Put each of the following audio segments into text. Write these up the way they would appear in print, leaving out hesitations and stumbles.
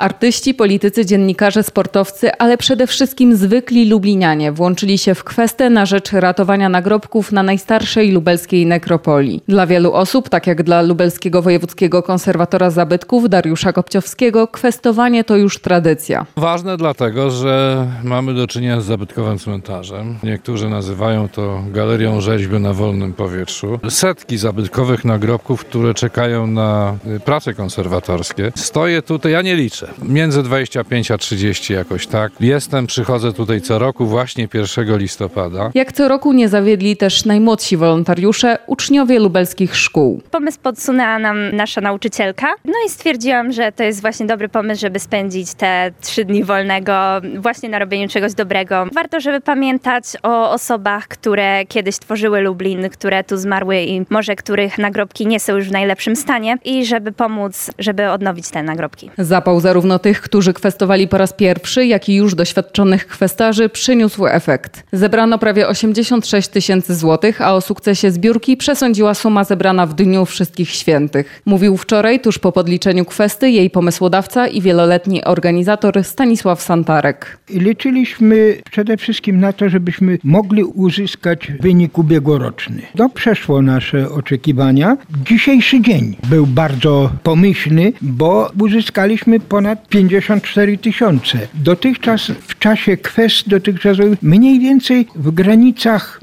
Artyści, politycy, dziennikarze, sportowcy, ale przede wszystkim zwykli lublinianie włączyli się w kwestę na rzecz ratowania nagrobków na najstarszej lubelskiej nekropolii. Dla wielu osób, tak jak dla lubelskiego wojewódzkiego konserwatora zabytków Dariusza Kopciowskiego, kwestowanie to już tradycja. Ważne dlatego, że mamy do czynienia z zabytkowym cmentarzem. Niektórzy nazywają to galerią rzeźby na wolnym powietrzu. Setki zabytkowych nagrobków, które czekają na prace konserwatorskie. Stoję tutaj, ja nie liczę, między 25 a 30 jakoś tak. Przychodzę tutaj co roku, właśnie 1 listopada. Jak co roku nie zawiedli też najmłodsi wolontariusze, uczniowie lubelskich szkół. Pomysł podsunęła nam nasza nauczycielka, no i stwierdziłam, że to jest właśnie dobry pomysł, żeby spędzić te 3 dni wolnego właśnie na robieniu czegoś dobrego. Warto, żeby pamiętać o osobach, które kiedyś tworzyły Lublin, które tu zmarły i może których nagrobki nie są już w najlepszym stanie i żeby pomóc, żeby odnowić te nagrobki. Zapał zarówno tych, którzy kwestowali po raz pierwszy, jak i już doświadczonych kwestarzy przyniósł efekt. Zebrano prawie 86 000 złotych, a o sukcesie zbiórki przesądziła suma zebrana w Dniu Wszystkich Świętych. Mówił wczoraj, tuż po podliczeniu kwesty, jej pomysłodawca i wieloletni organizator Stanisław Santarek. Liczyliśmy przede wszystkim na to, żebyśmy mogli uzyskać wynik ubiegłoroczny. To przeszło nasze oczekiwania. Dzisiejszy dzień był bardzo pomyślny, bo uzyskaliśmy ponad 54 000. Dotychczas w czasie kwest mniej więcej w granicach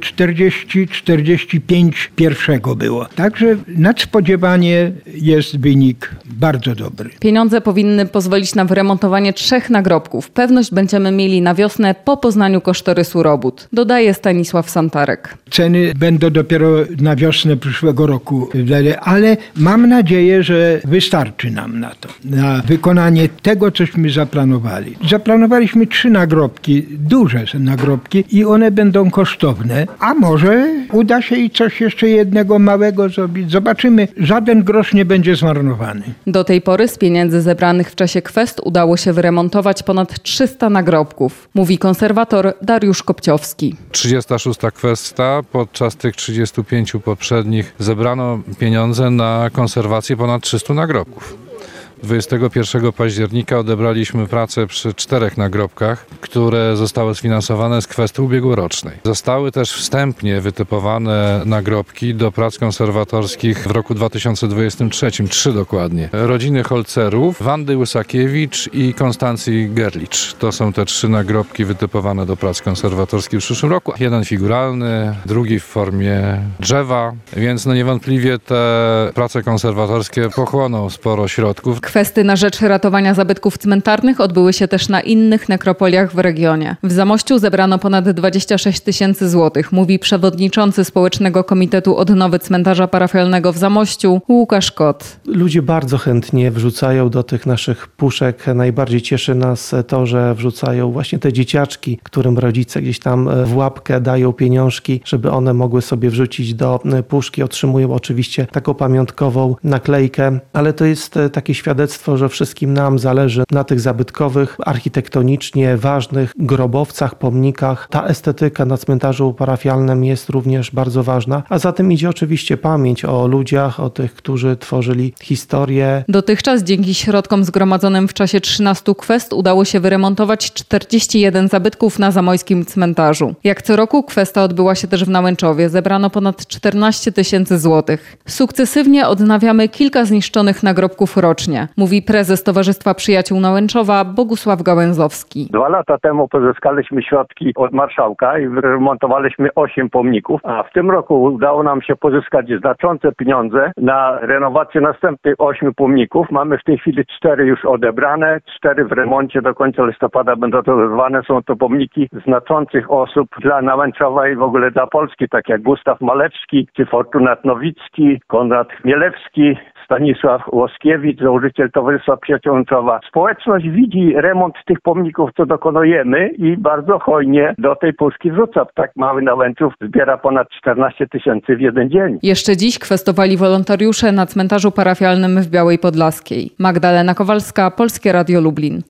40-45 pierwszego było. Także nadspodziewanie jest wynik bardzo dobry. Pieniądze powinny pozwolić na wyremontowanie 3 nagrobków. Pewność będziemy mieli na wiosnę po poznaniu kosztorysu robót, dodaje Stanisław Santarek. Ceny będą dopiero na wiosnę przyszłego roku, ale mam nadzieję, że wystarczy nam na to, na wykonanie tego, cośmy zaplanowali. Zaplanowaliśmy 3 nagrobki, duże nagrobki i one będą kosztowne, a może uda się i coś jeszcze jednego małego zrobić. Zobaczymy, żaden grosz nie będzie zmarnowany. Do tej pory z pieniędzy zebranych w czasie kwest udało się wyremontować ponad 300 nagrobków, mówi konserwator Dariusz Kopciowski. 36. kwesta, podczas tych 35 poprzednich zebrano pieniądze na konserwację ponad 300 nagrobków. 21 października odebraliśmy pracę przy 4 nagrobkach, które zostały sfinansowane z kwestii ubiegłorocznej. Zostały też wstępnie wytypowane nagrobki do prac konserwatorskich w roku 2023, 3 dokładnie. Rodziny Holcerów, Wandy Łysakiewicz i Konstancji Gerlicz. To są te 3 nagrobki wytypowane do prac konserwatorskich w przyszłym roku. Jeden figuralny, drugi w formie drzewa, więc niewątpliwie te prace konserwatorskie pochłoną sporo środków. Kwesty na rzecz ratowania zabytków cmentarnych odbyły się też na innych nekropoliach w regionie. W Zamościu zebrano ponad 26 000 złotych, mówi przewodniczący Społecznego Komitetu Odnowy Cmentarza Parafialnego w Zamościu Łukasz Kot. Ludzie bardzo chętnie wrzucają do tych naszych puszek. Najbardziej cieszy nas to, że wrzucają właśnie te dzieciaczki, którym rodzice gdzieś tam w łapkę dają pieniążki, żeby one mogły sobie wrzucić do puszki. Otrzymują oczywiście taką pamiątkową naklejkę, ale to jest takie świadectwo, że wszystkim nam zależy na tych zabytkowych, architektonicznie ważnych grobowcach, pomnikach. Ta estetyka na cmentarzu parafialnym jest również bardzo ważna, a za tym idzie oczywiście pamięć o ludziach, o tych, którzy tworzyli historię. Dotychczas dzięki środkom zgromadzonym w czasie 13 kwest udało się wyremontować 41 zabytków na zamojskim cmentarzu. Jak co roku kwesta odbyła się też w Nałęczowie. Zebrano ponad 14 000 złotych. Sukcesywnie odnawiamy kilka zniszczonych nagrobków rocznie, mówi prezes Towarzystwa Przyjaciół Nałęczowa Bogusław Gałęzowski. 2 lata temu pozyskaliśmy środki od marszałka i wyremontowaliśmy 8 pomników, a w tym roku udało nam się pozyskać znaczące pieniądze na renowację następnych 8 pomników. Mamy w tej chwili 4 już odebrane, 4 w remoncie, do końca listopada będą to zwane. Są to pomniki znaczących osób dla Nałęczowa i w ogóle dla Polski, tak jak Gustaw Malewski, czy Fortunat Nowicki, Konrad Chmielewski, Stanisław Łoskiewicz, założyciel Towarzystwa Przyjaciół Nałęczowa. Społeczność widzi remont tych pomników, co dokonujemy i bardzo hojnie do tej puszki wrzuca. Tak mały Nałęczów zbiera ponad 14 000 w jeden dzień. Jeszcze dziś kwestowali wolontariusze na cmentarzu parafialnym w Białej Podlaskiej. Magdalena Kowalska, Polskie Radio Lublin.